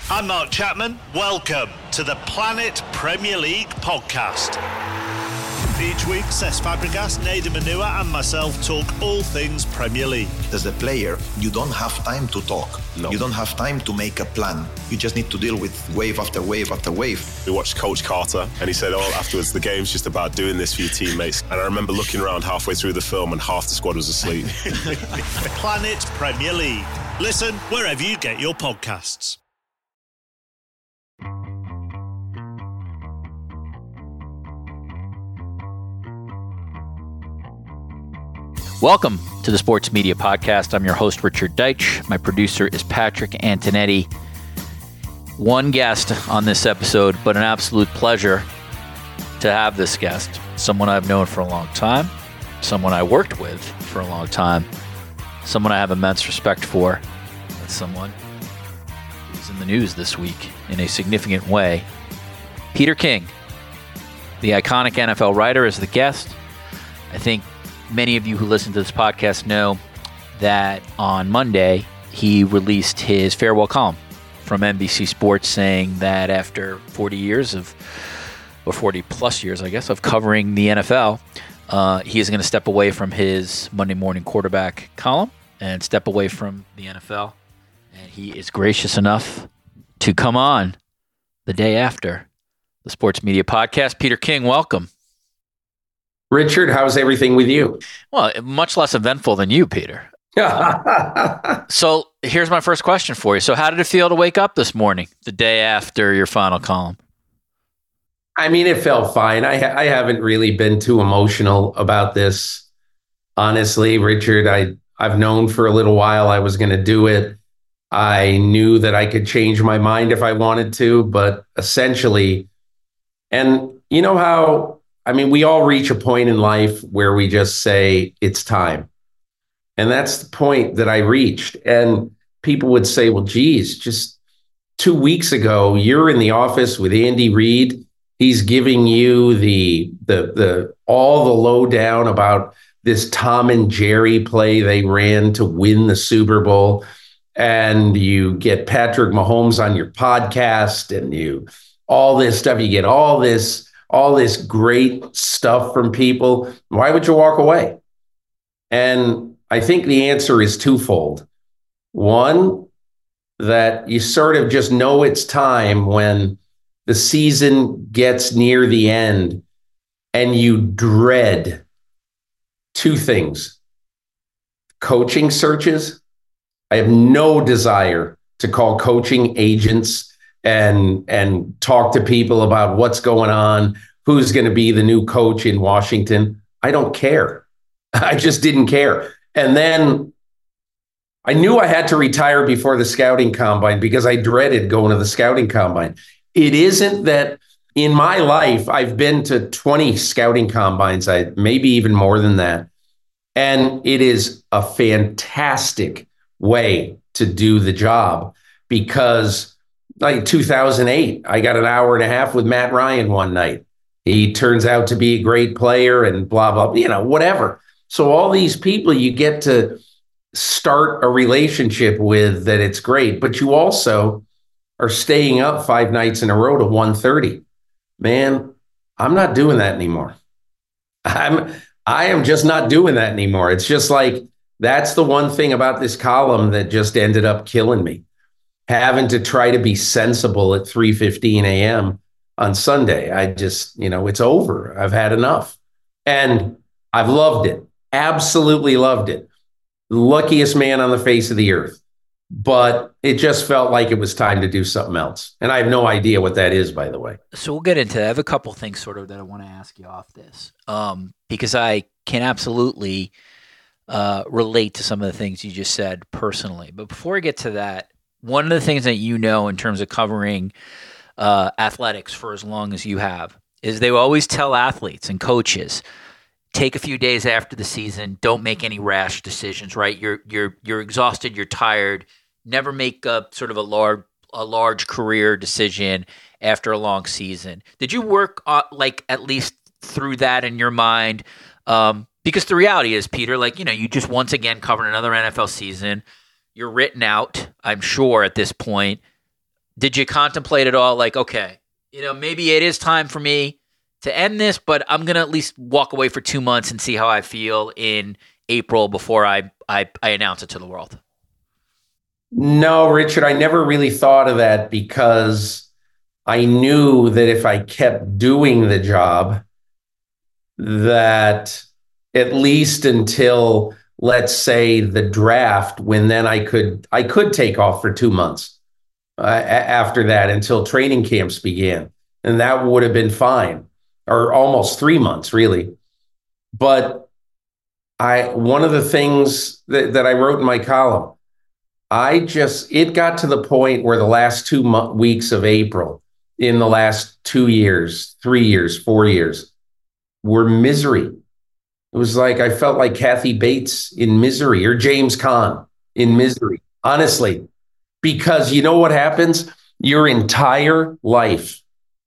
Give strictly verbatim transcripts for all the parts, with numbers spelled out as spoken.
I'm Mark Chapman. Welcome to the Planet Premier League podcast. Each week, Cesc Fabregas, Nader Manua and myself talk all things Premier League. As a player, you don't have time to talk. No. You don't have time to make a plan. You just need to deal with wave after wave after wave. We watched Coach Carter and he said, oh, afterwards, the game's just about doing this for your teammates. And I remember looking around halfway through the film and half the squad was asleep. Planet Premier League. Listen wherever you get your podcasts. Welcome to the Sports Media Podcast. I'm your host, Richard Deitch. My producer is Patrick Antonetti. One guest on this episode, but an absolute pleasure to have this guest. Someone I've known for a long time, someone I worked with for a long time, someone I have immense respect for, and someone who's in the news this week in a significant way. Peter King, the iconic N F L writer, is the guest. I think many of you who listen to this podcast know that on Monday, he released his farewell column from N B C Sports saying that after forty years of, or forty plus years, I guess, of covering the N F L, uh, he is going to step away from his Monday morning quarterback column and step away from the N F L. And he is gracious enough to come on the day after the Sports Media Podcast. Peter King, welcome. Richard, how's everything with you? Well, much less eventful than you, Peter. So here's my first question for you. So how did it feel to wake up this morning, the day after your final column? I mean, it felt fine. I, ha- I haven't really been too emotional about this. Honestly, Richard, I, I've known for a little while I was going to do it. I knew that I could change my mind if I wanted to, but essentially, and you know how, I mean, we all reach a point in life where we just say, it's time. And that's the point that I reached. And people would say, well, geez, just two weeks ago, you're in the office with Andy Reid. He's giving you the, the, the, all the lowdown about this Tom and Jerry play they ran to win the Super Bowl. And you get Patrick Mahomes on your podcast and you, all this stuff, you get all this, all this great stuff from people. Why would you walk away? And I think the answer is twofold. One, that you sort of just know it's time when the season gets near the end and you dread two things. Coaching searches. I have no desire to call coaching agents and and talk to people about what's going on, who's going to be the new coach in Washington. I don't care. I just didn't care. And then I knew I had to retire before the scouting combine because I dreaded going to the scouting combine. It isn't that in my life, I've been to twenty scouting combines, I maybe even more than that. And it is a fantastic way to do the job because like two thousand eight, I got an hour and a half with Matt Ryan one night. He turns out to be a great player and blah, blah, you know, whatever. So all these people you get to start a relationship with that it's great, but you also are staying up five nights in a row to one thirty. Man, I'm not doing that anymore. I'm, I am just not doing that anymore. It's just like, that's the one thing about this column that just ended up killing me. Having to try to be sensible at three fifteen a.m. on Sunday. I just, you know, it's over. I've had enough. And I've loved it. Absolutely loved it. Luckiest man on the face of the earth. But it just felt like it was time to do something else. And I have no idea what that is, by the way. So we'll get into that. I have a couple things sort of that I want to ask you off this. Um, because I can absolutely uh, relate to some of the things you just said personally. But before I get to that, one of the things that you know in terms of covering uh, athletics for as long as you have is they always tell athletes and coaches, take a few days after the season, don't make any rash decisions, right? You're you're you're exhausted, you're tired. Never make a sort of a large a large career decision after a long season. Did you work uh, like at least through that in your mind? Um, because the reality is, Peter, like, you know, you just once again covered another N F L season. You're written out, I'm sure, at this point. did you contemplate at all? Like, okay, you know, maybe it is time for me to end this, but I'm going to at least walk away for two months and see how I feel in April before I, I, I announce it to the world. No, Richard, I never really thought of that because I knew that if I kept doing the job, that at least until, let's say, the draft, when then I could I could take off for two months uh, after that until training camps began. And that would have been fine, or almost three months, really. But I one of the things that, that I wrote in my column, I just, it got to the point where the last two mo- weeks of April, in the last two years, three years, four years, were misery. It was like I felt like Kathy Bates in Misery or James Caan in Misery, honestly, because you know what happens? Your entire life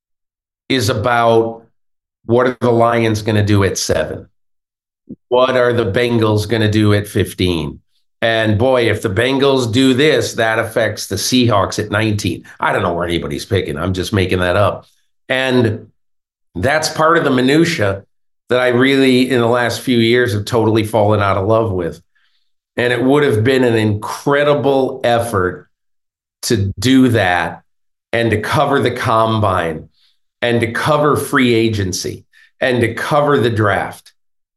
is about what are the Lions going to do at seven? What are the Bengals going to do at fifteen? And boy, if the Bengals do this, that affects the Seahawks at nineteen. I don't know where anybody's picking. I'm just making that up. And that's part of the minutia that I really, in the last few years, have totally fallen out of love with. And it would have been an incredible effort to do that and to cover the combine and to cover free agency and to cover the draft.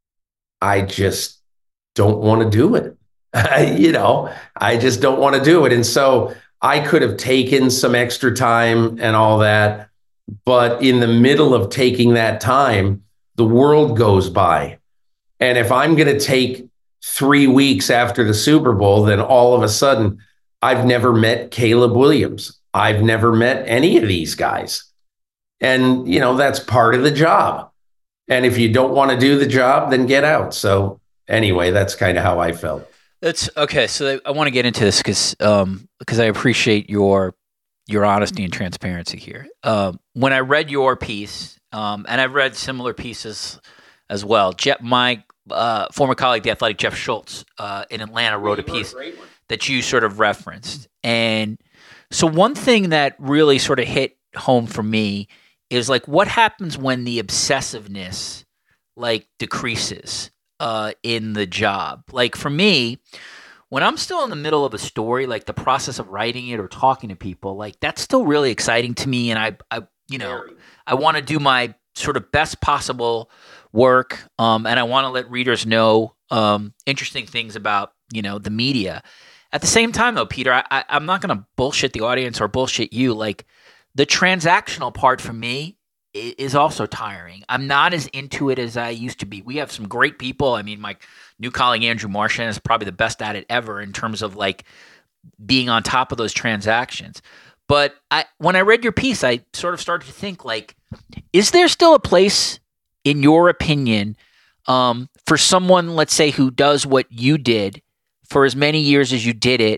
I just don't want to do it. you know, I just don't want to do it. And so I could have taken some extra time and all that. But in the middle of taking that time, the world goes by. And if I'm going to take three weeks after the Super Bowl, then all of a sudden, I've never met Caleb Williams. I've never met any of these guys. And, you know, that's part of the job. And if you don't want to do the job, then get out. So anyway, that's kind of how I felt. That's okay. So I want to get into this because um, because I appreciate your your honesty and transparency here. Um, when I read your piece, um, and I've read similar pieces as well. Jeff, my uh, former colleague, the Athletic, Jeff Schultz, uh, in Atlanta, wrote a piece that you sort of referenced. And so one thing that really sort of hit home for me is like, what happens when the obsessiveness like decreases uh, in the job? Like for me, when I'm still in the middle of a story, like the process of writing it or talking to people, like that's still really exciting to me. And I, I you know, I want to do my sort of best possible work. Um, and I want to let readers know um, interesting things about, you know, the media. At the same time, though, Peter, I, I, I'm not going to bullshit the audience or bullshit you. Like the transactional part for me is, is also tiring. I'm not as into it as I used to be. We have some great people. I mean, my new colleague, Andrew Marchand, is probably the best at it ever in terms of like being on top of those transactions. But I, when I read your piece, I sort of started to think like, is there still a place, in your opinion, um, for someone, let's say, who does what you did for as many years as you did it?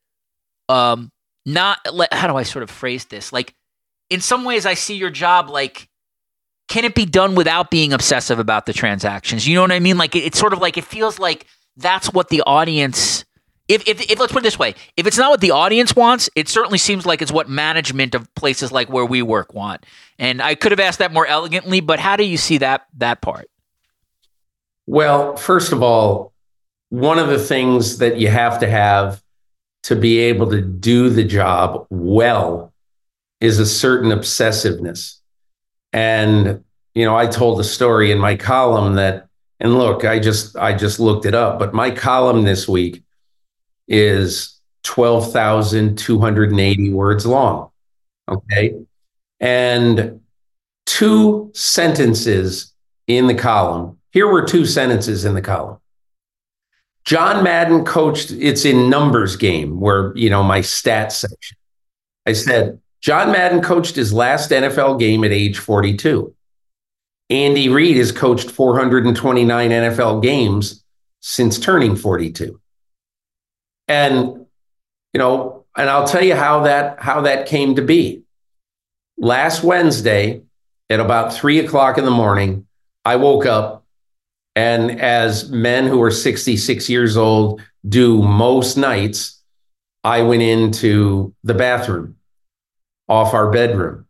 Um, not how do I sort of phrase this? Like, in some ways, I see your job like, can it be done without being obsessive about the transactions? You know what I mean? Like, it, it's sort of like it feels like that's what the audience. If, if if let's put it this way, if it's not what the audience wants, it certainly seems like it's what management of places like where we work want. And I could have asked that more elegantly, but how do you see that that part? Well, first of all, one of the things that you have to have to be able to do the job well is a certain obsessiveness. And, you know, I told a story in my column that, and look, I just I just looked it up, but my column this week is twelve thousand two hundred eighty words long. Okay. And two sentences in the column. Here were two sentences in the column. John Madden coached, it's in numbers game where, you know, my stats section. I said, John Madden coached his last N F L game at age forty-two. Andy Reid has coached four hundred twenty-nine N F L games since turning forty-two. And, you know, and I'll tell you how that how that came to be. Last Wednesday at about three o'clock in the morning, I woke up, and as men who are sixty-six years old do most nights, I went into the bathroom. off our bedroom.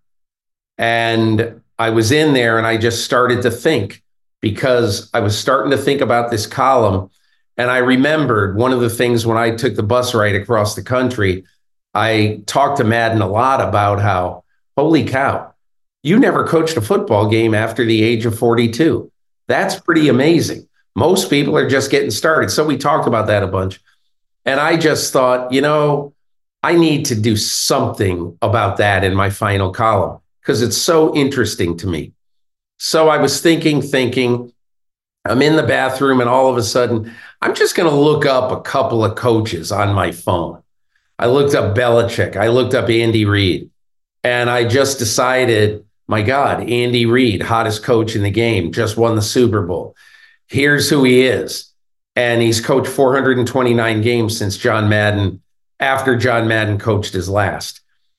And I was in there and I just started to think, because I was starting to think about this column. And I remembered one of the things when I took the bus ride across the country, I talked to Madden a lot about how, holy cow, you never coached a football game after the age of forty-two. That's pretty amazing. Most people are just getting started. So we talked about that a bunch. And I just thought, you know, I need to do something about that in my final column because it's so interesting to me. So I was thinking, thinking, I'm in the bathroom and all of a sudden, I'm just going to look up a couple of coaches on my phone. I looked up Belichick. I looked up Andy Reid. And I just decided, my God, Andy Reid, hottest coach in the game, just won the Super Bowl. Here's who he is. And he's coached four hundred twenty-nine games since John Madden, after John Madden coached his last.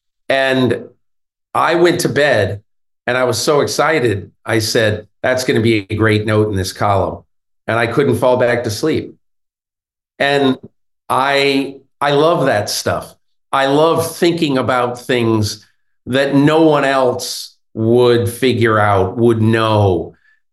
And I went to bed and I was so excited. I said, that's going to be a great note in this column. And I couldn't fall back to sleep. And I, I love that stuff. I love thinking about things that no one else would figure out, would know.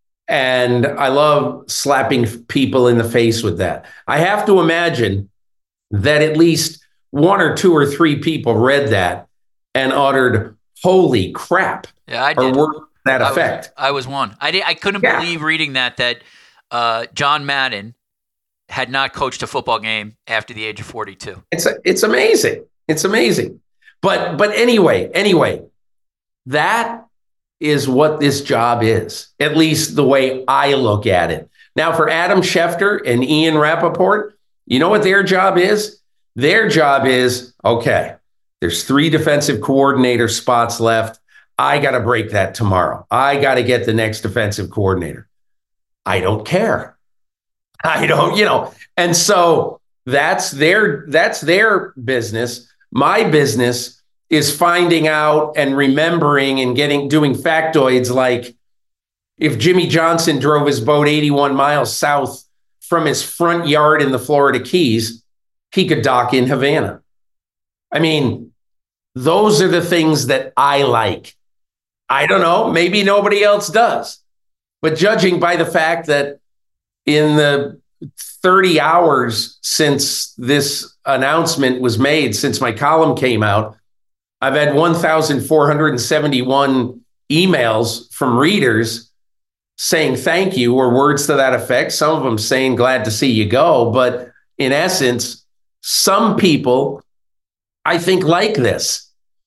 And I love slapping people in the face with that. I have to imagine that at least one or two or three people read that and uttered, holy crap. Yeah, I did. Or word to that I effect. Was, I was one. I did. I couldn't yeah. believe reading that, that uh, John Madden had not coached a football game after the age of forty-two. It's a, it's amazing. It's amazing. But but anyway, anyway, that is what this job is, at least the way I look at it. Now, for Adam Schefter and Ian Rappaport, you know what their job is? Their job is, okay, there's three defensive coordinator spots left. I got to break that tomorrow. I got to get the next defensive coordinator. I don't care. I don't, you know, and so that's their, that's their business. My business is finding out and remembering and getting, doing factoids like if Jimmy Johnson drove his boat eighty-one miles south from his front yard in the Florida Keys, he could dock in Havana. I mean, those are the things that I like. I don't know, maybe nobody else does. But judging by the fact that in the thirty hours since this announcement was made, since my column came out, I've had one thousand four hundred seventy-one emails from readers saying thank you or words to that effect. Some of them saying glad to see you go. But in essence, some people, I think, like this.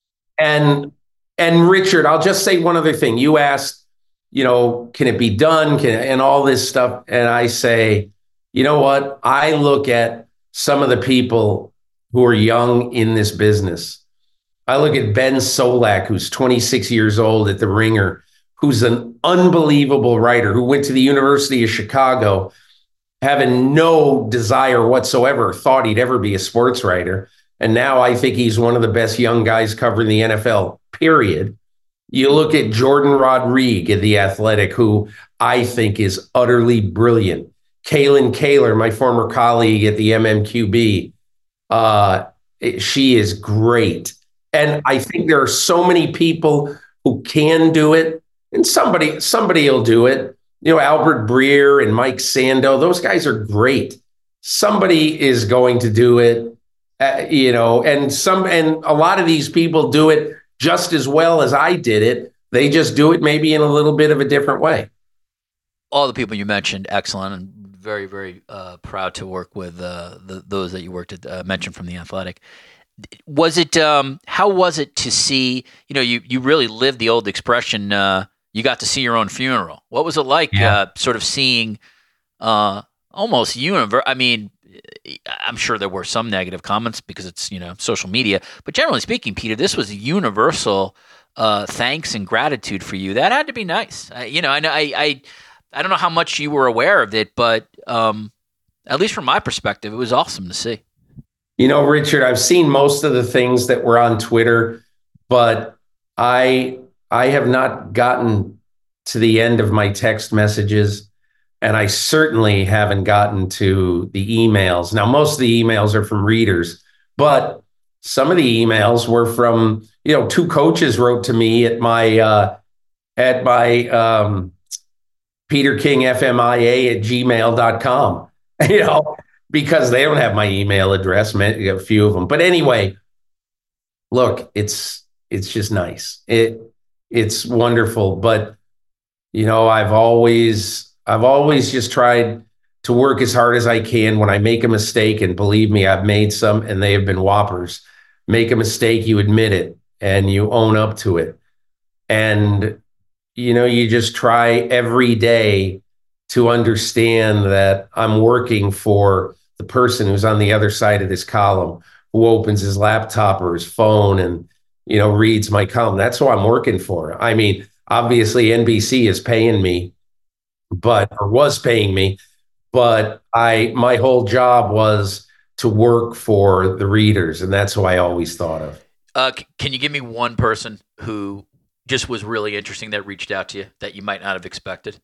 And and Richard, I'll just say one other thing. You asked, you know, can it be done? Can, and all this stuff. And I say, you know what? I look at some of the people who are young in this business. I look at Ben Solak, who's twenty-six years old at The Ringer, who's an unbelievable writer, who went to the University of Chicago, having no desire whatsoever, thought he'd ever be a sports writer. And now I think he's one of the best young guys covering the N F L, period. You look at Jordan Rodrigue at The Athletic, who I think is utterly brilliant. Kaylin Kaler, my former colleague at the M M Q B, uh, she is great. And I think there are so many people who can do it, and somebody somebody will do it. You know, Albert Breer and Mike Sando, those guys are great. Somebody is going to do it, uh, you know, and some and a lot of these people do it just as well as I did it. They just do it maybe in a little bit of a different way. All the people you mentioned, excellent, and very, very uh, proud to work with uh, the, those that you worked at, uh, mentioned from The Athletic. Was it, um, how was it to see, you know, you, you really lived the old expression, uh, you got to see your own funeral. What was it like yeah. uh, sort of seeing uh, almost universe? I mean, I'm sure there were some negative comments because it's, you know, social media, but generally speaking, Peter, this was a universal uh, thanks and gratitude for you. That had to be nice. I, you know, I, I, I, I don't know how much you were aware of it, but um, at least from my perspective, it was awesome to see. You know, Richard, I've seen most of the things that were on Twitter, but I I have not gotten to the end of my text messages, and I certainly haven't gotten to the emails. Now, most of the emails are from readers, but some of the emails were from, you know, two coaches wrote to me at my, uh, at my um, Peter King F M I A at gmail dot com, you know, because they don't have my email address, a few of them. But anyway, look, it's, it's just nice. It, it's wonderful. But, you know, I've always, I've always just tried to work as hard as I can. When I make a mistake, and believe me, I've made some and they have been whoppers. Make a mistake, you admit it and you own up to it. And, you know, you just try every day to understand that I'm working for the person who's on the other side of this column, who opens his laptop or his phone and, you know, reads my column. That's who I'm working for. I mean, obviously N B C is paying me, but, or was paying me, but I, my whole job was to work for the readers. And that's who I always thought of. Uh, c- can you give me one person who just was really interesting that reached out to you that you might not have expected?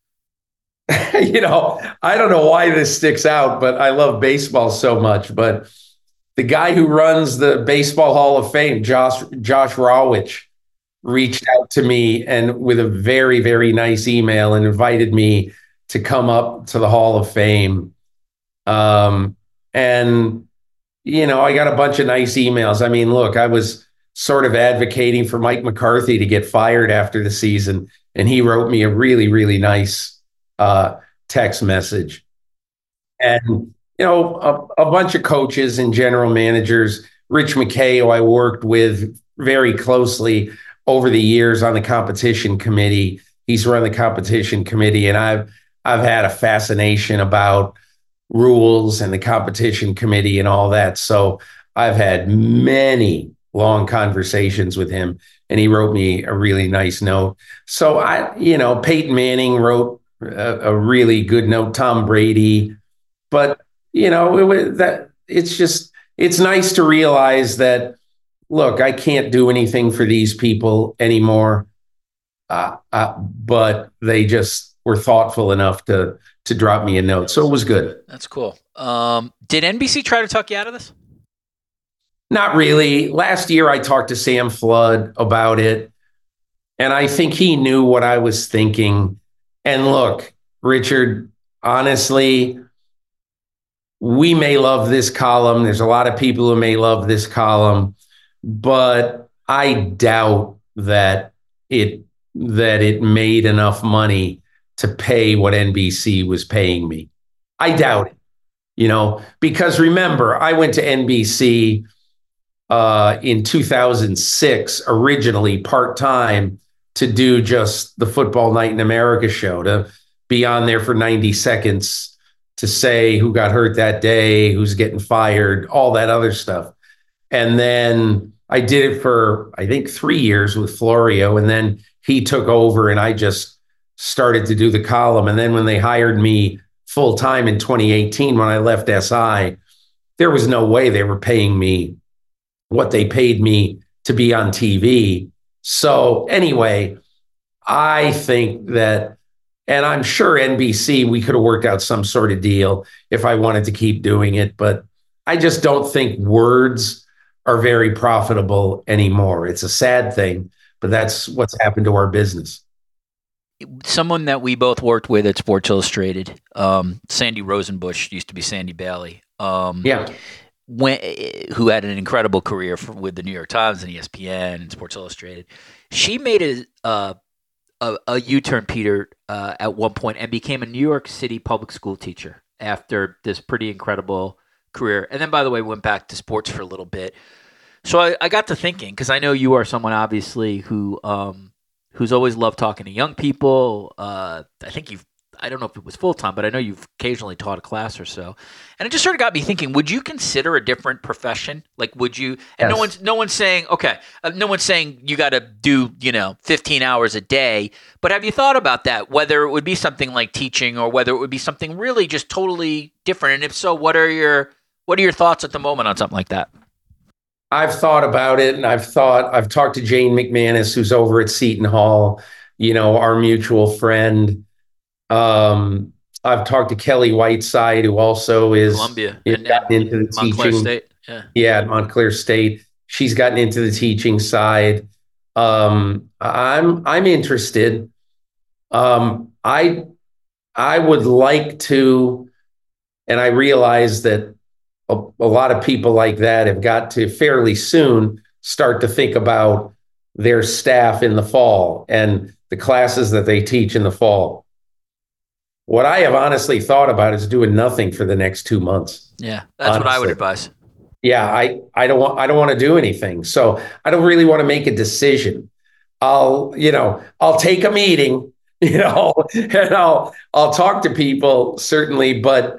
You know, I don't know why this sticks out, but I love baseball so much. But the guy who runs the Baseball Hall of Fame, Josh, Josh Rawitch, reached out to me and with a very, very nice email and invited me to come up to the Hall of Fame. Um, and, you know, I got a bunch of nice emails. I mean, look, I was sort of advocating for Mike McCarthy to get fired after the season, and he wrote me a really, really nice uh, text message. And, you know, a, a bunch of coaches and general managers, Rich McKay, who I worked with very closely over the years on the competition committee. He's run the competition committee, and I've I've had a fascination about rules and the competition committee and all that. So I've had many long conversations with him, and he wrote me a really nice note. So I, you know, Peyton Manning wrote a, a really good note, Tom Brady, but you know, it was that it's just, it's nice to realize that, look, I can't do anything for these people anymore. Uh, uh, but they just were thoughtful enough to, to drop me a note. So it was good. That's cool. Um, did N B C try to talk you out of this? Not really. Last year, I talked to Sam Flood about it, and I think he knew what I was thinking. And look, Richard, honestly, we may love this column. There's a lot of people who may love this column, but I doubt that it that it made enough money to pay what N B C was paying me. I doubt it, you know, because remember, I went to N B C uh, in two thousand six, originally part-time, to do just the Football Night in America show, to be on there for ninety seconds, to say who got hurt that day, who's getting fired, all that other stuff. And then I did it for, I think, three years with Florio. And then he took over and I just started to do the column. And then when they hired me full time in twenty eighteen, when I left S I, there was no way they were paying me what they paid me to be on T V. So anyway, I think that, and I'm sure N B C, we could have worked out some sort of deal if I wanted to keep doing it, but I just don't think words are very profitable anymore. It's a sad thing, but that's what's happened to our business. Someone that we both worked with at Sports Illustrated, um, Sandy Rosenbush, used to be Sandy Bailey. Um, yeah. When, who had an incredible career for, with the New York Times and E S P N and Sports Illustrated. She made a uh, a, a U-turn, Peter, uh, at one point and became a New York City public school teacher after this pretty incredible career. And then, by the way, went back to sports for a little bit. So I, I got to thinking, because I know you are someone, obviously, who um, who's always loved talking to young people. Uh, I think you've, I don't know if it was full-time, but I know you've occasionally taught a class or so. And it just sort of got me thinking, would you consider a different profession? Like, would you, and yes. no one's, no one's saying, okay, uh, no one's saying you got to do, you know, fifteen hours a day, but have you thought about that? Whether it would be something like teaching or whether it would be something really just totally different. And if so, what are your, what are your thoughts at the moment on something like that? I've thought about it, and I've thought, I've talked to Jane McManus, who's over at Seton Hall, you know, our mutual friend. Um, I've talked to Kelly Whiteside, who also is Columbia is and, gotten into the Montclair teaching. State. Yeah. Yeah, at Montclair State. She's gotten into the teaching side. Um, I'm I'm interested. Um, I I would like to, and I realize that a, a lot of people like that have got to fairly soon start to think about their staff in the fall and the classes that they teach in the fall. What I have honestly thought about is doing nothing for the next two months. Yeah, that's honestly what I would advise. Yeah, I, I don't want I don't want to do anything. So I don't really want to make a decision. I'll, you know, I'll take a meeting, you know, and I'll I'll talk to people, certainly, but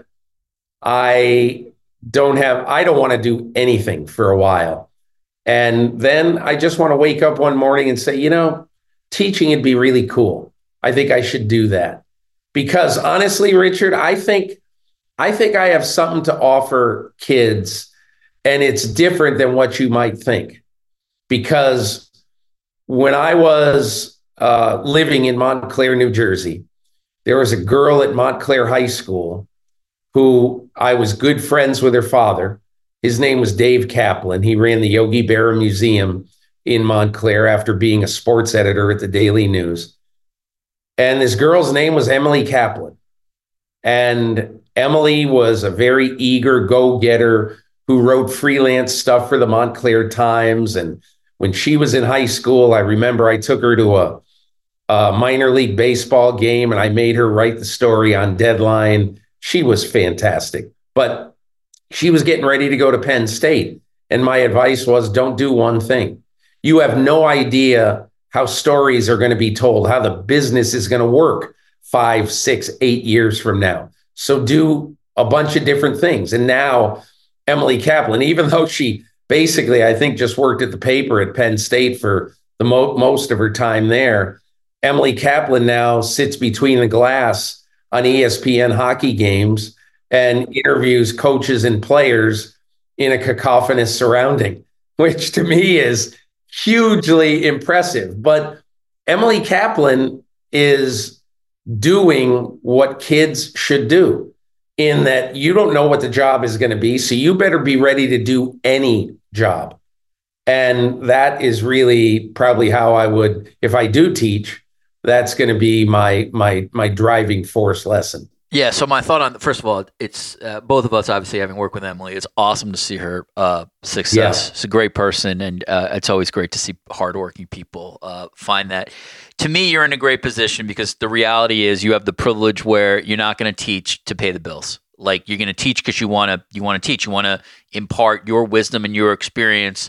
I don't have I don't want to do anything for a while. And then I just want to wake up one morning and say, you know, teaching would be really cool. I think I should do that. Because honestly, Richard, I think I think I have something to offer kids, and it's different than what you might think. Because when I was uh, living in Montclair, New Jersey, there was a girl at Montclair High School who I was good friends with her father. His name was Dave Kaplan. He ran the Yogi Berra Museum in Montclair after being a sports editor at the Daily News. And this girl's name was Emily Kaplan. And Emily was a very eager go-getter who wrote freelance stuff for the Montclair Times. And when she was in high school, I remember I took her to a, a minor league baseball game and I made her write the story on Deadline. She was fantastic. But she was getting ready to go to Penn State. And my advice was, don't do one thing. You have no idea how stories are going to be told, how the business is going to work five, six, eight years from now. So do a bunch of different things. And now Emily Kaplan, even though she basically, I think, just worked at the paper at Penn State for the mo- most of her time there, Emily Kaplan now sits between the glass on E S P N hockey games and interviews coaches and players in a cacophonous surrounding, which to me is hugely impressive. But Emily Kaplan is doing what kids should do, in that you don't know what the job is going to be, so you better be ready to do any job. And that is really probably how I would, if I do teach, that's going to be my my my driving force lesson. Yeah, so my thought on, first of all, it's uh, both of us obviously having worked with Emily, it's awesome to see her uh, success. Yeah. She's a great person, and uh, it's always great to see hardworking people uh, find that. To me, you're in a great position because the reality is you have the privilege where you're not going to teach to pay the bills. Like, you're going to teach because you want to you want to teach. You want to impart your wisdom and your experience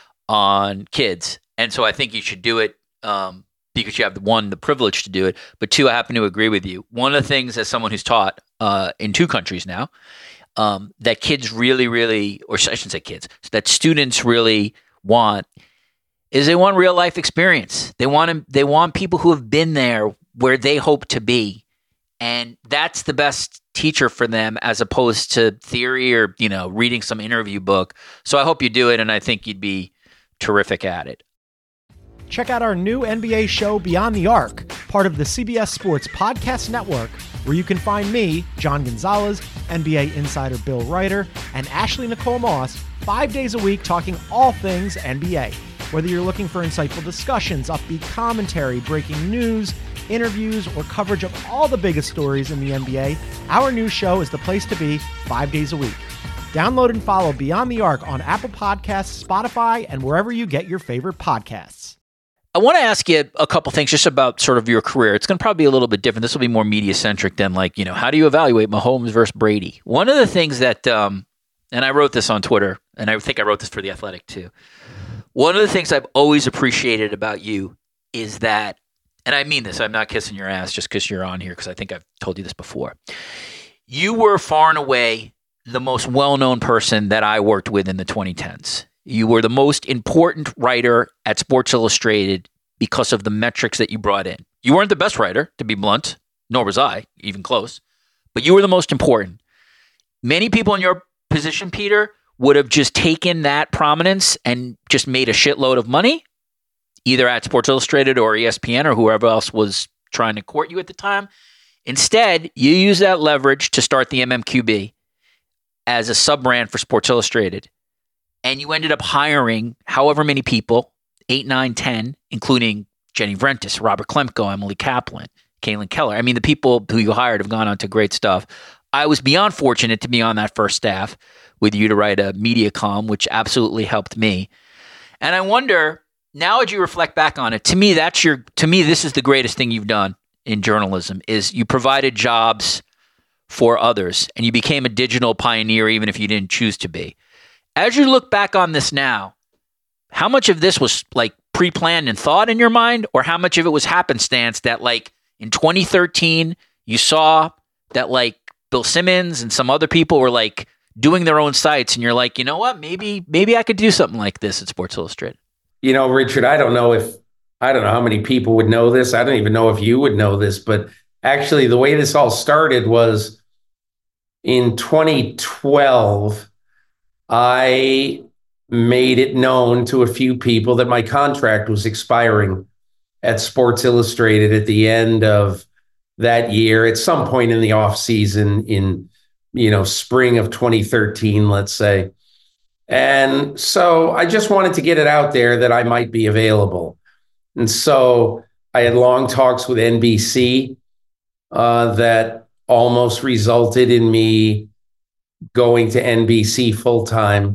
on kids. And so I think you should do it um, because you have, one, the privilege to do it, but two, I happen to agree with you. One of the things, as someone who's taught uh, in two countries now, um, that kids really, really, or I shouldn't say kids, that students really want is they want real life experience. They want to, they want people who have been there where they hope to be. And that's the best teacher for them, as opposed to theory or, you know, reading some interview book. So I hope you do it, and I think you'd be terrific at it. Check out our new N B A show, Beyond the Arc, part of the C B S Sports Podcast Network, where you can find me, John Gonzalez, N B A insider Bill Ryder, and Ashley Nicole Moss, five days a week talking all things N B A. Whether you're looking for insightful discussions, upbeat commentary, breaking news, interviews, or coverage of all the biggest stories in the N B A, our new show is the place to be five days a week. Download and follow Beyond the Arc on Apple Podcasts, Spotify, and wherever you get your favorite podcasts. I want to ask you a couple things just about sort of your career. It's going to probably be a little bit different. This will be more media-centric than, like, you know, how do you evaluate Mahomes versus Brady? One of the things that, um, and I wrote this on Twitter, and I think I wrote this for The Athletic too. One of the things I've always appreciated about you is that, and I mean this, I'm not kissing your ass just because you're on here, because I think I've told you this before. You were far and away the most well-known person that I worked with in the twenty tens. You were the most important writer at Sports Illustrated because of the metrics that you brought in. You weren't the best writer, to be blunt, nor was I, even close, but you were the most important. Many people in your position, Peter, would have just taken that prominence and just made a shitload of money, either at Sports Illustrated or E S P N or whoever else was trying to court you at the time. Instead, you used that leverage to start the M M Q B as a sub-brand for Sports Illustrated. and you ended up hiring however many people, eight, nine, ten, including Jenny Vrentas, Robert Klemko, Emily Kaplan, Kaylin Keller. I mean, the people who you hired have gone on to great stuff. I was beyond fortunate to be on that first staff with you to write a media column, which absolutely helped me. And I wonder, now as you reflect back on it, to me, that's your, to me, this is the greatest thing you've done in journalism, is you provided jobs for others and you became a digital pioneer, even if you didn't choose to be. As you look back on this now, how much of this was like pre-planned and thought in your mind, or how much of it was happenstance that like in twenty thirteen, you saw that like Bill Simmons and some other people were like doing their own sites and you're like, you know what, maybe, maybe I could do something like this at Sports Illustrated? You know, Richard, I don't know if, I don't know how many people would know this. I don't even know if you would know this, but actually the way this all started was in twenty twelve, I made it known to a few people that my contract was expiring at Sports Illustrated at the end of that year, at some point in the off season in, you know, spring of twenty thirteen, let's say. And so I just wanted to get it out there that I might be available. And so I had long talks with N B C uh, that almost resulted in me going to N B C full time.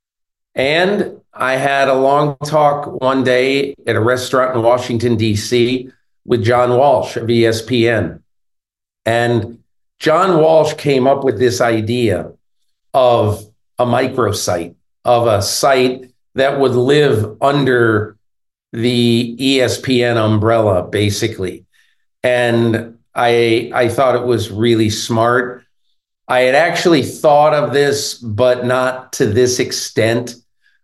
And I had a long talk one day at a restaurant in Washington, D C with John Walsh of E S P N. And John Walsh came up with this idea of a microsite, of a site that would live under the E S P N umbrella, basically. And I, I thought it was really smart. I had actually thought of this, but not to this extent.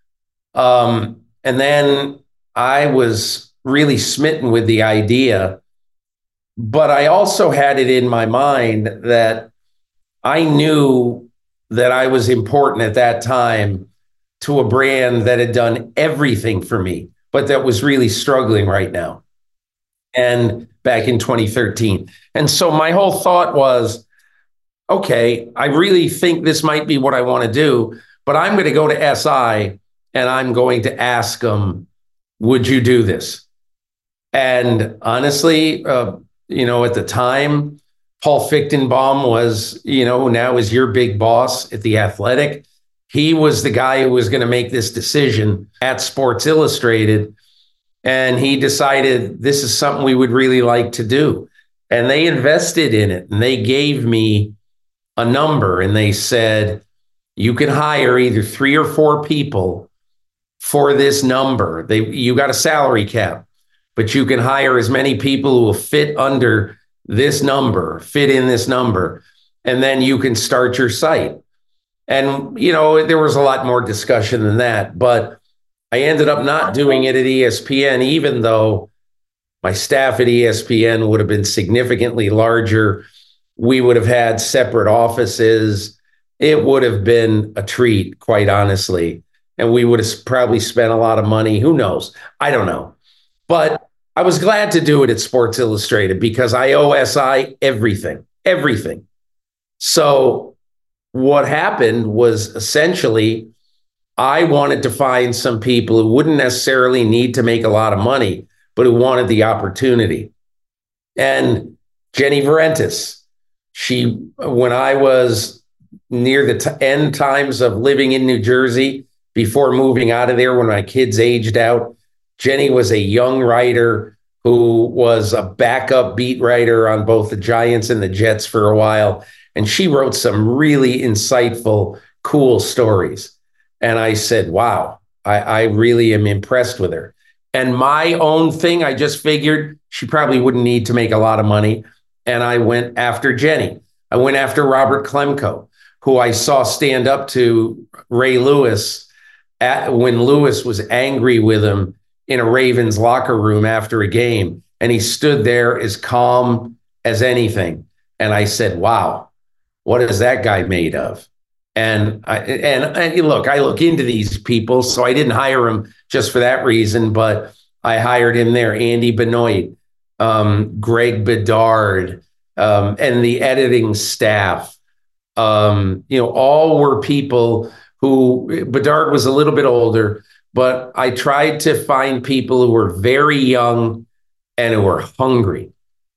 Um, and then I was really smitten with the idea, but I also had it in my mind that I knew that I was important at that time to a brand that had done everything for me, but that was really struggling right now. And back in twenty thirteen. And so my whole thought was, okay, I really think this might be what I want to do, but I'm going to go to S I and I'm going to ask them, would you do this? And honestly, uh, you know, at the time, Paul Fichtenbaum was, you know, now is your big boss at The Athletic. He was the guy who was going to make this decision at Sports Illustrated. And he decided this is something we would really like to do. And they invested in it. And they gave me a number. And they said, you can hire either three or four people for this number. They, you got a salary cap, but you can hire as many people who will fit under this number, fit in this number, and then you can start your site. And, you know, there was a lot more discussion than that, but I ended up not doing it at E S P N, even though my staff at E S P N would have been significantly larger. We would have had separate offices. It would have been a treat, quite honestly. And we would have probably spent a lot of money. Who knows? I don't know. But I was glad to do it at Sports Illustrated because I owe S I everything, everything. So what happened was essentially I wanted to find some people who wouldn't necessarily need to make a lot of money, but who wanted the opportunity. And Jenny Vrentas, she, when I was near the t- end times of living in New Jersey, before moving out of there, when my kids aged out, Jenny was a young writer who was a backup beat writer on both the Giants and the Jets for a while. And she wrote some really insightful, cool stories. And I said, wow, I, I really am impressed with her. And my own thing, I just figured she probably wouldn't need to make a lot of money. And I went after Jenny. I went after Robert Klemko, who I saw stand up to Ray Lewis at, when Lewis was angry with him in a Ravens locker room after a game. And he stood there as calm as anything. And I said, wow, what is that guy made of? And I, and, and look, I look into these people, so I didn't hire him just for that reason, but I hired him there, Andy Benoit, um, Greg Bedard, um, and the editing staff. Um, you know, all were people who Bedard was a little bit older, but I tried to find people who were very young and who were hungry.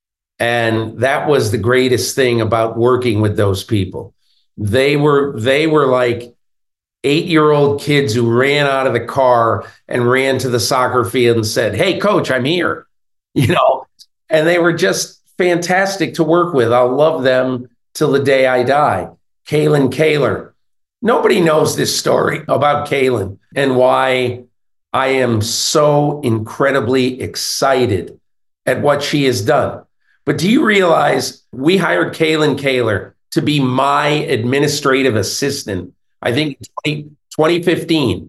And that was the greatest thing about working with those people. They were, they were like eight-year-old kids who ran out of the car and ran to the soccer field and said, "Hey, coach, I'm here." You know, and they were just fantastic to work with. I'll love them till the day I die. Kaylin Kaler. Nobody knows this story about Kaylin and why I am so incredibly excited at what she has done. But do you realize we hired Kaylin Kaler to be my administrative assistant? I think twenty fifteen.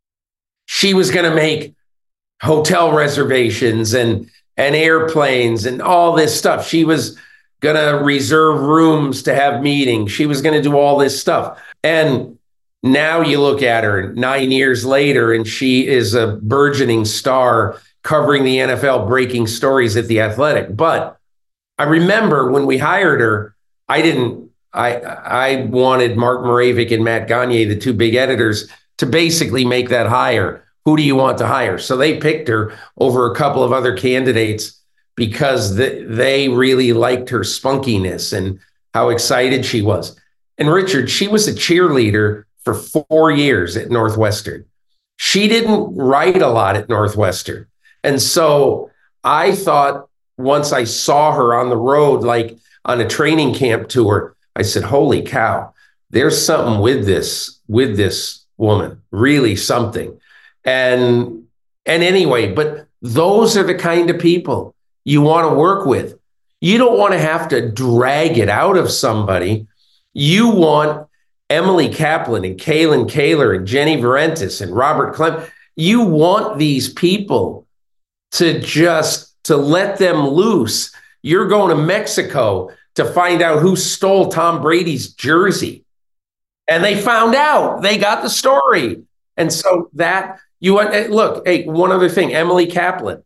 She was going to make hotel reservations and, and airplanes and all this stuff. She was going to reserve rooms to have meetings. She was going to do all this stuff. And now you look at her nine years later, and she is a burgeoning star covering the N F L, breaking stories at The Athletic. But I remember when we hired her, I didn't, I I wanted Mark Moravec and Matt Gagne, the two big editors, to basically make that hire. Who do you want to hire? So they picked her over a couple of other candidates because the, they really liked her spunkiness and how excited she was. And Richard, she was a cheerleader for four years at Northwestern. She didn't write a lot at Northwestern. And so I thought once I saw her on the road, like on a training camp tour, I said, holy cow, there's something with this, with this woman, really something. And, and anyway, but those are the kind of people you want to work with. You don't want to have to drag it out of somebody. You want Emily Kaplan and Kaylin Kaler and Jenny Varentis and Robert Clem. You want these people to just, to let them loose. You're going to Mexico to find out who stole Tom Brady's jersey. And they found out, they got the story. And so that you want, look, hey, one other thing, Emily Kaplan,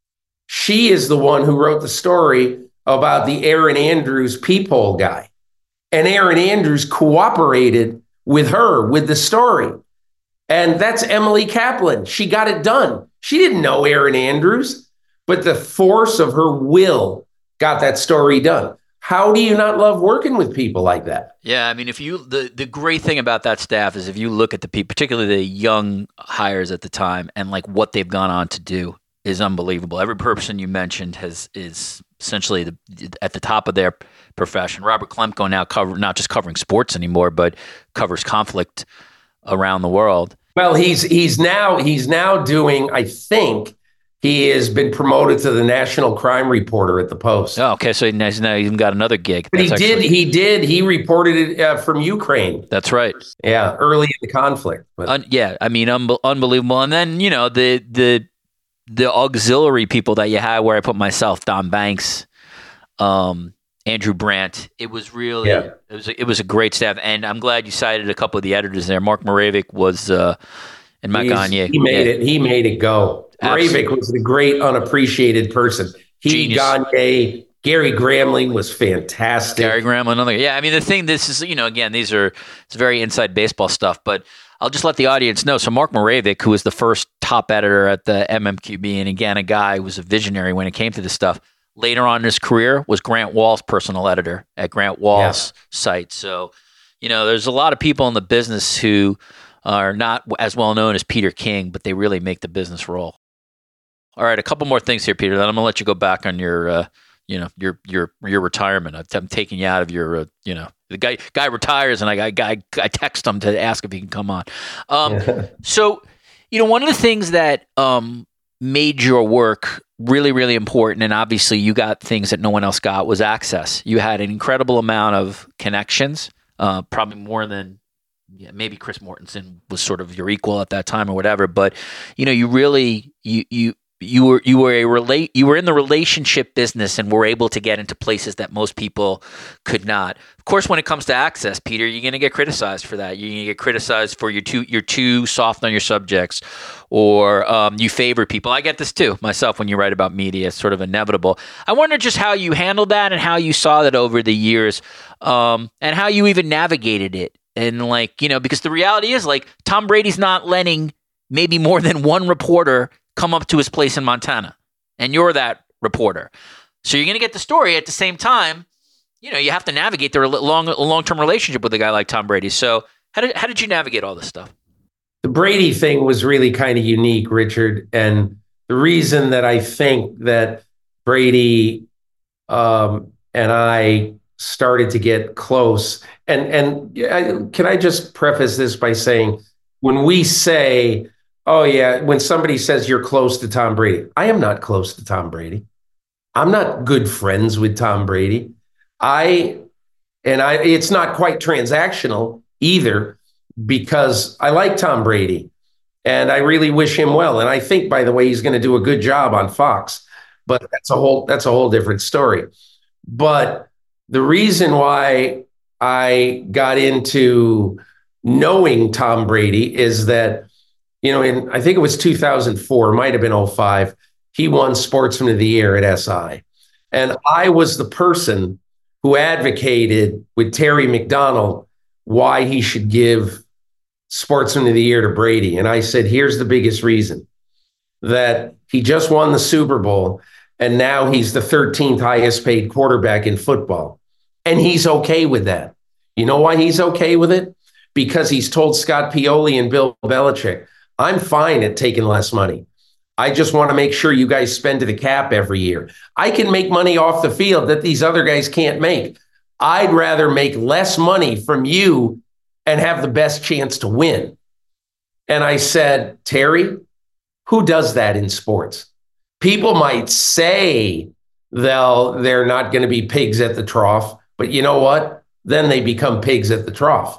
she is the one who wrote the story about the Aaron Andrews peephole guy. And Aaron Andrews cooperated with her with the story. And that's Emily Kaplan. She got it done. She didn't know Aaron Andrews, but the force of her will got that story done. How do you not love working with people like that? Yeah, I mean, if you the, the great thing about that staff is if you look at the people, particularly the young hires at the time, and like what they've gone on to do is unbelievable. Every person you mentioned has is essentially the, at the top of their profession. Robert Klemko now cover not just covering sports anymore, but covers conflict around the world. Well, he's he's now he's now doing, I think. He has been promoted to the national crime reporter at the Post. Oh, okay. So he's now even got another gig. But That's he actually... did. He did. He reported it uh, from Ukraine. That's right. Yeah, early in the conflict. But. Un- yeah, I mean, un- unbelievable. And then you know the the the auxiliary people that you had, where I put myself, Don Banks, um, Andrew Brandt. It was really yeah. it was a, it was a great staff, and I'm glad you cited a couple of the editors there. Mark Moravec was uh, and Matt Gagne. He made yeah. it. He made it go. Moravec was the great unappreciated person. He, Genius. Gagne, Gary Gramling was fantastic. Gary Gramling, another. Yeah, I mean, the thing, this is, you know, again, these are, it's very inside baseball stuff, but I'll just let the audience know. So Mark Moravec, who was the first top editor at the M M Q B, and again, a guy who was a visionary when it came to this stuff, later on in his career was Grant Wall's personal editor at Grant Wall's yeah. site. So, you know, there's a lot of people in the business who are not as well known as Peter King, but they really make the business roll. All right, a couple more things here, Peter. Then I'm gonna let you go back on your, uh, you know, your your your retirement. I'm taking you out of your, uh, you know, the guy guy retires, and I I I text him to ask if he can come on. Um, yeah. So, you know, one of the things that um, made your work really really important, and obviously you got things that no one else got, was access. You had an incredible amount of connections, uh, probably more than. Yeah, maybe Chris Mortensen was sort of your equal at that time or whatever, but you know, you really you you. You were you were a relate you were in the relationship business and were able to get into places that most people could not. Of course, when it comes to access, Peter, you're going to get criticized for that. You're going to get criticized for you're too you're too soft on your subjects, or um, you favor people. I get this too myself when you write about media. It's sort of inevitable. I wonder just how you handled that and how you saw that over the years, um, and how you even navigated it And like, you know, because the reality is like Tom Brady's not letting maybe more than one reporter come up to his place in Montana. And you're that reporter. So you're going to get the story at the same time. You know, you have to navigate their long, long-term relationship with a guy like Tom Brady. So how did, how did you navigate all this stuff? The Brady thing was really kind of unique, Richard. And the reason that I think that Brady um, and I started to get close, and, and I, can I just preface this by saying, when we say, oh yeah, when somebody says you're close to Tom Brady, I am not close to Tom Brady. I'm not good friends with Tom Brady. I, and I, it's not quite transactional either, because I like Tom Brady and I really wish him well. And I think, by the way, he's going to do a good job on Fox, but that's a whole, that's a whole different story. But the reason why I got into knowing Tom Brady is that, you know, in, I think it was two thousand four, might have been oh five, he won Sportsman of the Year at S I. And I was the person who advocated with Terry McDonald why he should give Sportsman of the Year to Brady. And I said, here's the biggest reason: that he just won the Super Bowl and now he's the thirteenth highest paid quarterback in football. And he's okay with that. You know why he's okay with it? Because he's told Scott Pioli and Bill Belichick, I'm fine at taking less money. I just want to make sure you guys spend to the cap every year. I can make money off the field that these other guys can't make. I'd rather make less money from you and have the best chance to win. And I said, Terry, who does that in sports? People might say they'll, they're not going to be pigs at the trough, but you know what? Then they become pigs at the trough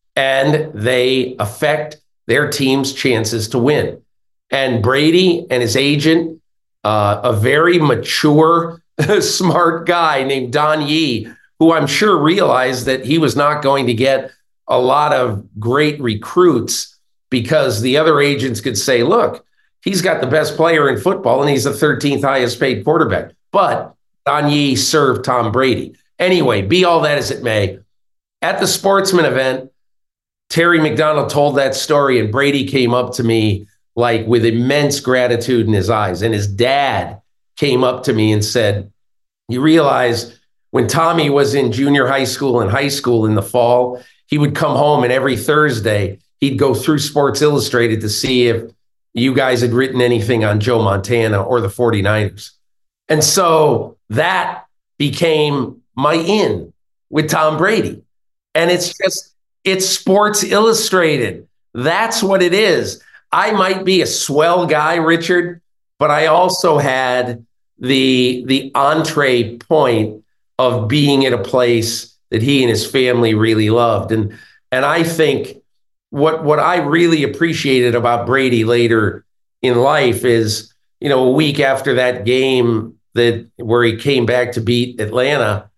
and they affect their team's chances to win. And Brady and his agent, uh, a very mature, smart guy named Don Yee, who I'm sure realized that he was not going to get a lot of great recruits because the other agents could say, look, he's got the best player in football and he's the thirteenth highest paid quarterback. But Don Yee served Tom Brady. Anyway, be all that as it may, at the Sportsman event, Terry McDonald told that story and Brady came up to me like with immense gratitude in his eyes. And his dad came up to me and said, you realize when Tommy was in junior high school and high school in the fall, he would come home and every Thursday he'd go through Sports Illustrated to see if you guys had written anything on Joe Montana or the forty-niners. And so that became my in with Tom Brady. And it's just, it's Sports Illustrated. That's what it is. I might be a swell guy, Richard, but I also had the, the entree point of being at a place that he and his family really loved. And, and I think what, what I really appreciated about Brady later in life is, you know, a week after that game that where he came back to beat Atlanta,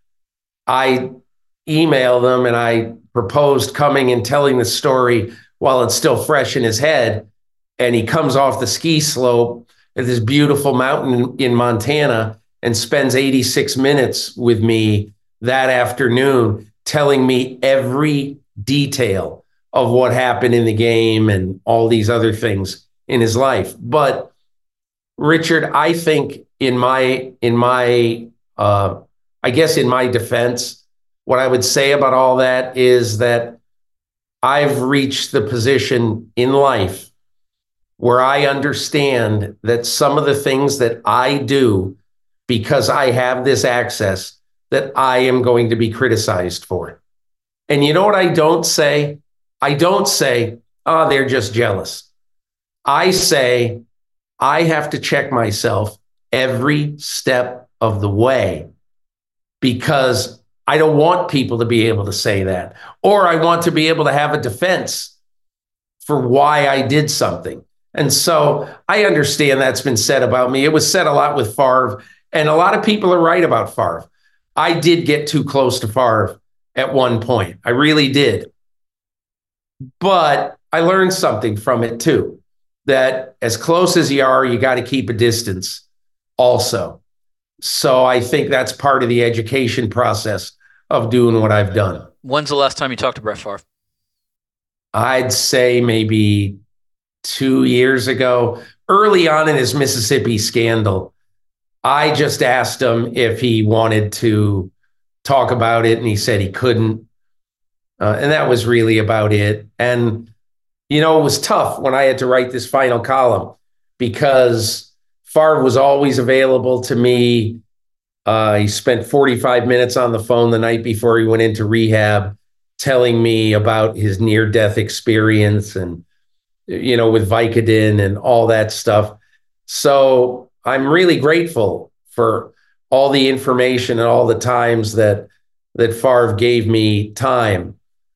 I emailed him and I proposed coming and telling the story while it's still fresh in his head. And he comes off the ski slope at this beautiful mountain in Montana and spends eighty-six minutes with me that afternoon, telling me every detail of what happened in the game and all these other things in his life. But Richard, I think in my, in my, uh, I guess in my defense, what I would say about all that is that I've reached the position in life where I understand that some of the things that I do, because I have this access, that I am going to be criticized for. And you know what I don't say? I don't say, oh, they're just jealous. I say, I have to check myself every step of the way because I don't want people to be able to say that, or I want to be able to have a defense for why I did something. And so I understand that's been said about me. It was said a lot with Favre, and a lot of people are right about Favre. I did get too close to Favre at one point. I really did. But I learned something from it too, that as close as you are, you got to keep a distance also. So I think that's part of the education process of doing what I've done. When's the last time you talked to Brett Favre? I'd say maybe two years ago, early on in his Mississippi scandal. I just asked him if he wanted to talk about it, and he said he couldn't. Uh, and that was really about it. And, you know, it was tough when I had to write this final column because Favre was always available to me. Uh, he spent forty-five minutes on the phone the night before he went into rehab telling me about his near-death experience and, you know, with Vicodin and all that stuff. So I'm really grateful for all the information and all the times that that Favre gave me time.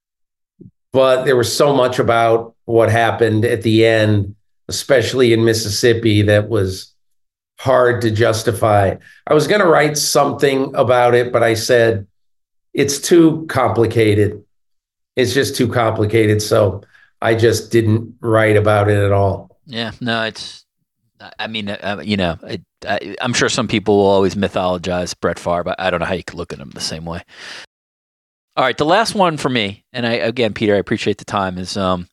But there was so much about what happened at the end, especially in Mississippi, that was hard to justify. I was going to write something about it, but I said, it's too complicated. It's just too complicated. So I just didn't write about it at all. Yeah, no, it's, I mean, uh, you know, it, I, I'm sure some people will always mythologize Brett Favre, but I don't know how you could look at him the same way. All right, the last one for me, and I again, Peter, I appreciate the time, is, um,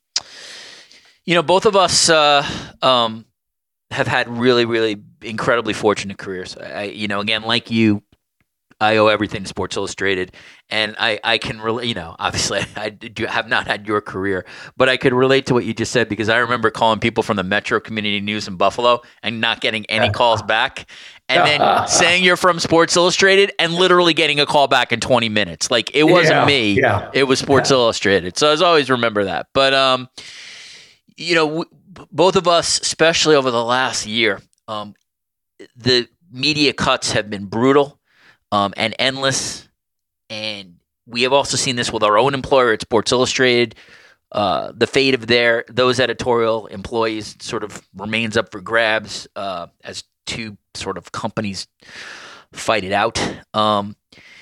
you know, both of us uh, um, have had really, really incredibly fortunate careers. I, you know, again, like you, I owe everything to Sports Illustrated, and I, I can relate, you know, obviously I do have not had your career, but I could relate to what you just said because I remember calling people from the Metro Community News in Buffalo and not getting any calls back, and then saying you're from Sports Illustrated and literally getting a call back in twenty minutes. Like, it wasn't yeah, me, yeah. It was Sports yeah. Illustrated. So I was always remember that. But, um, you know, w- both of us, especially over the last year, um, the media cuts have been brutal. Um, and endless. And we have also seen this with our own employer at Sports Illustrated. Uh, the fate of their those editorial employees sort of remains up for grabs uh, as two sort of companies fight it out. Um,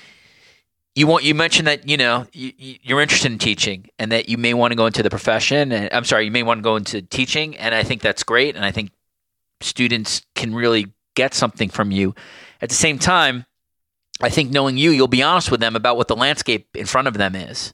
you want you mentioned that you know you, you're interested in teaching and that you may want to go into the profession. And I'm sorry, you may want to go into teaching, and I think that's great. And I think students can really get something from you. At the same time, I think knowing you, you'll be honest with them about what the landscape in front of them is.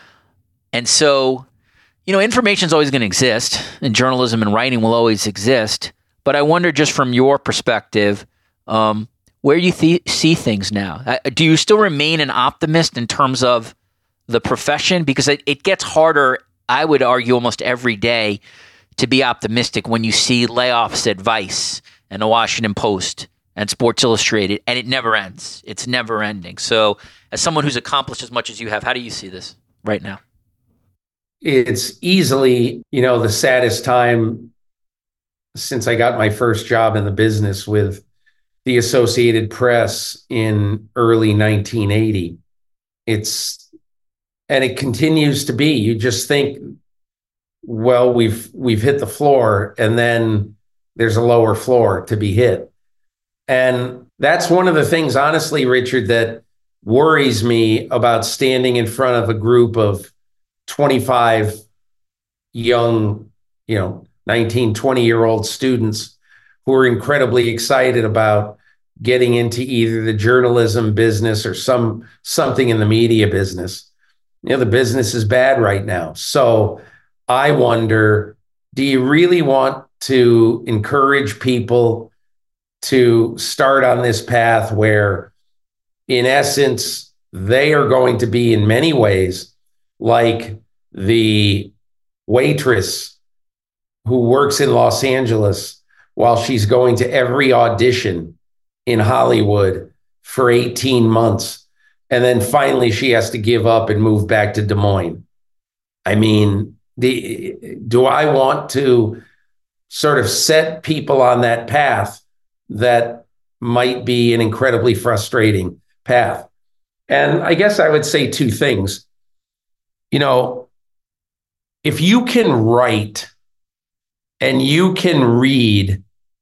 And so, you know, information is always going to exist, and journalism and writing will always exist. But I wonder, just from your perspective, um, where you th- see things now. Uh, do you still remain an optimist in terms of the profession? Because it, it gets harder, I would argue, almost every day to be optimistic when you see layoffs at Vice and the Washington Post and Sports Illustrated, and it never ends. It's never ending. So as someone who's accomplished as much as you have, how do you see this right now? It's easily, you know, the saddest time since I got my first job in the business with the Associated Press in early nineteen eighty. It's, and it continues to be. You just think, well, we've we've hit the floor, and then there's a lower floor to be hit. And that's one of the things, honestly, Richard, that worries me about standing in front of a group of twenty-five young, you know, nineteen, twenty-year-old students who are incredibly excited about getting into either the journalism business or some something in the media business. You know, the business is bad right now. So I wonder, do you really want to encourage people to start on this path where, in essence, they are going to be in many ways like the waitress who works in Los Angeles while she's going to every audition in Hollywood for eighteen months. And then finally she has to give up and move back to Des Moines. I mean, the, do I want to sort of set people on that path that might be an incredibly frustrating path? And I guess I would say two things. You know, if you can write and you can read,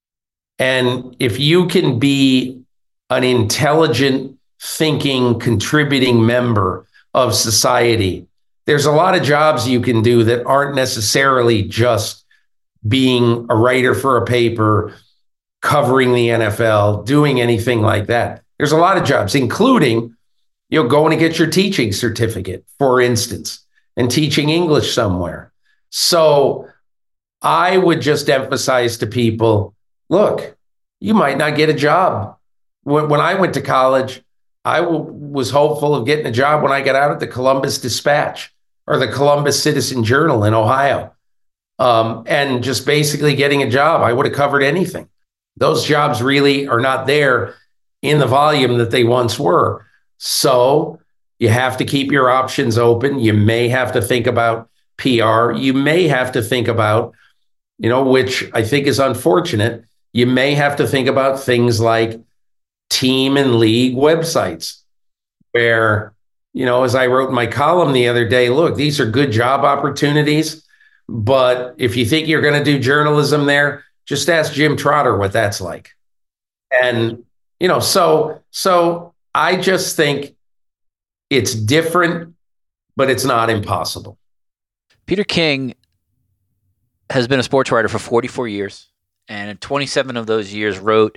and if you can be an intelligent, thinking, contributing member of society, there's a lot of jobs you can do that aren't necessarily just being a writer for a paper, covering the N F L, doing anything like that. There's a lot of jobs, including, you know, going to get your teaching certificate, for instance, and teaching English somewhere. So I would just emphasize to people, look, you might not get a job. When, when I went to college, I w- was hopeful of getting a job when I got out at the Columbus Dispatch or the Columbus Citizen Journal in Ohio, um, and just basically getting a job. I would have covered anything. Those jobs really are not there in the volume that they once were. So you have to keep your options open. You may have to think about P R. You may have to think about, you know, which I think is unfortunate. You may have to think about things like team and league websites where, you know, as I wrote in my column the other day, look, these are good job opportunities, but if you think you're going to do journalism there, just ask Jim Trotter what that's like. And, you know, so, so I just think it's different, but it's not impossible. Peter King has been a sports writer for forty-four years, and in twenty-seven of those years wrote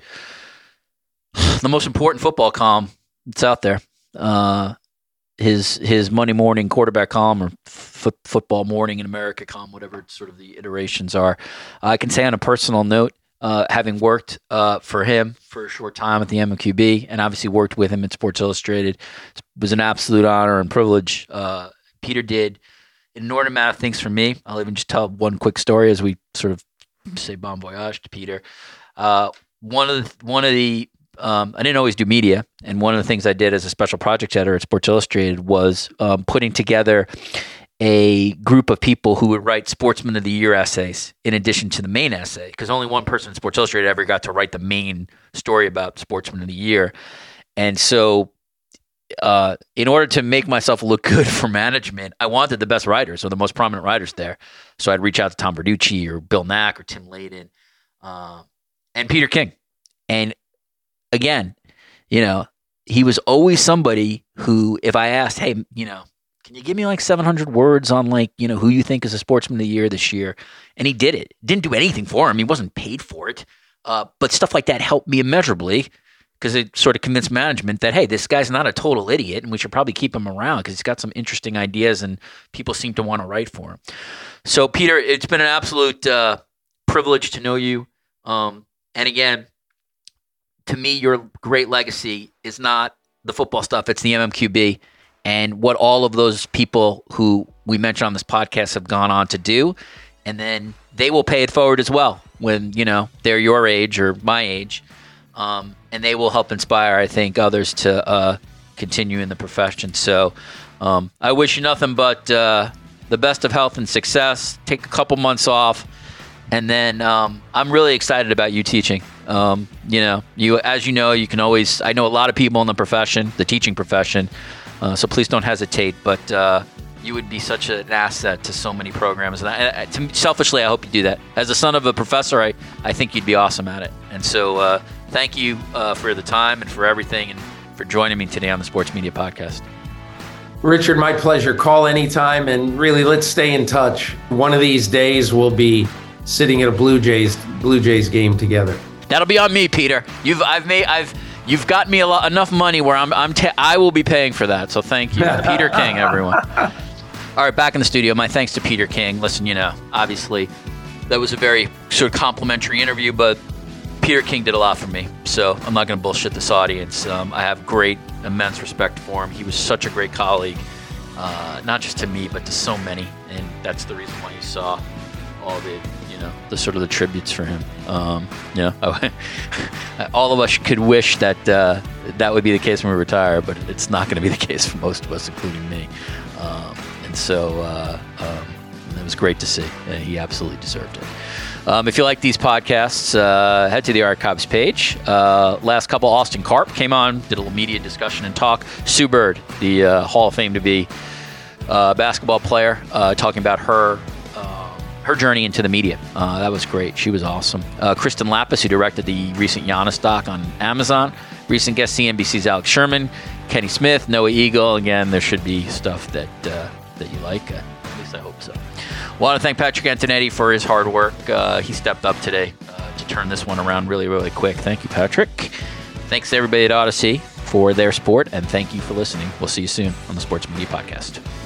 the most important football column that's out there. Uh, his his Monday morning quarterback column or f- football morning in America column, whatever sort of the iterations are. I can say on a personal note, uh, having worked uh, for him for a short time at the M Q B and obviously worked with him at Sports Illustrated, it was an absolute honor and privilege. Uh, Peter did an inordinate amount of things for me. I'll even just tell one quick story as we sort of say bon voyage to Peter. Uh, one of the, one of the Um, I didn't always do media, and one of the things I did as a special project editor at Sports Illustrated was um, putting together a group of people who would write Sportsman of the Year essays in addition to the main essay, because only one person at Sports Illustrated ever got to write the main story about Sportsman of the Year. And so uh, in order to make myself look good for management, I wanted the best writers or the most prominent writers there. So I'd reach out to Tom Verducci or Bill Knack or Tim Layden uh, and Peter King. And again, you know, he was always somebody who, if I asked, hey, you know, can you give me like seven hundred words on like, you know, who you think is a Sportsman of the Year this year? And he did it. Didn't do anything for him. He wasn't paid for it. Uh, but stuff like that helped me immeasurably because it sort of convinced management that, hey, this guy's not a total idiot and we should probably keep him around because he's got some interesting ideas and people seem to want to write for him. So, Peter, it's been an absolute uh, privilege to know you. Um, and again, to me, your great legacy is not the football stuff. It's the M M Q B and what all of those people who we mentioned on this podcast have gone on to do. And then they will pay it forward as well when, you know, they're your age or my age. Um, and they will help inspire, I think, others to uh, continue in the profession. So um, I wish you nothing but uh, the best of health and success. Take a couple months off. And then um, I'm really excited about you teaching. Um, you know, you as you know, you can always. I know a lot of people in the profession, the teaching profession. Uh, so please don't hesitate. But uh, you would be such an asset to so many programs. And I, I, to, selfishly, I hope you do that. As the son of a professor, I, I think you'd be awesome at it. And so uh, thank you uh, for the time and for everything and for joining me today on the Sports Media Podcast. Richard, my pleasure. Call anytime, and really, let's stay in touch. One of these days, we'll be sitting at a Blue Jays Blue Jays game together. That'll be on me, Peter. You've I've made I've you've got me a lot enough money where I'm I'm ta- I will be paying for that. So thank you, Peter King, everyone. All right, back in the studio. My thanks to Peter King. Listen, you know, obviously that was a very sort of complimentary interview, but Peter King did a lot for me. So I'm not going to bullshit this audience. Um, I have great, immense respect for him. He was such a great colleague, uh, not just to me, but to so many, and that's the reason why you saw all the. You know, the sort of the tributes for him. Um, you know, all of us could wish that uh, that would be the case when we retire, but it's not going to be the case for most of us, including me. Um, and so uh, um, it was great to see. Uh, he absolutely deserved it. Um, if you like these podcasts, uh, head to the archives page. Uh, last couple, Austin Karp came on, did a little media discussion and talk. Sue Bird, the uh, Hall of Fame to be uh, basketball player, uh, talking about her her journey into the media. Uh, that was great. She was awesome. Uh, Kristen Lapis, who directed the recent Giannis doc on Amazon. Recent guest, C N B C's Alex Sherman. Kenny Smith, Noah Eagle. Again, there should be stuff that uh, that you like. Uh, at least I hope so. I want to thank Patrick Antonetti for his hard work. Uh, he stepped up today uh, to turn this one around really, really quick. Thank you, Patrick. Thanks to everybody at Odyssey for their support, and thank you for listening. We'll see you soon on the Sports Media Podcast.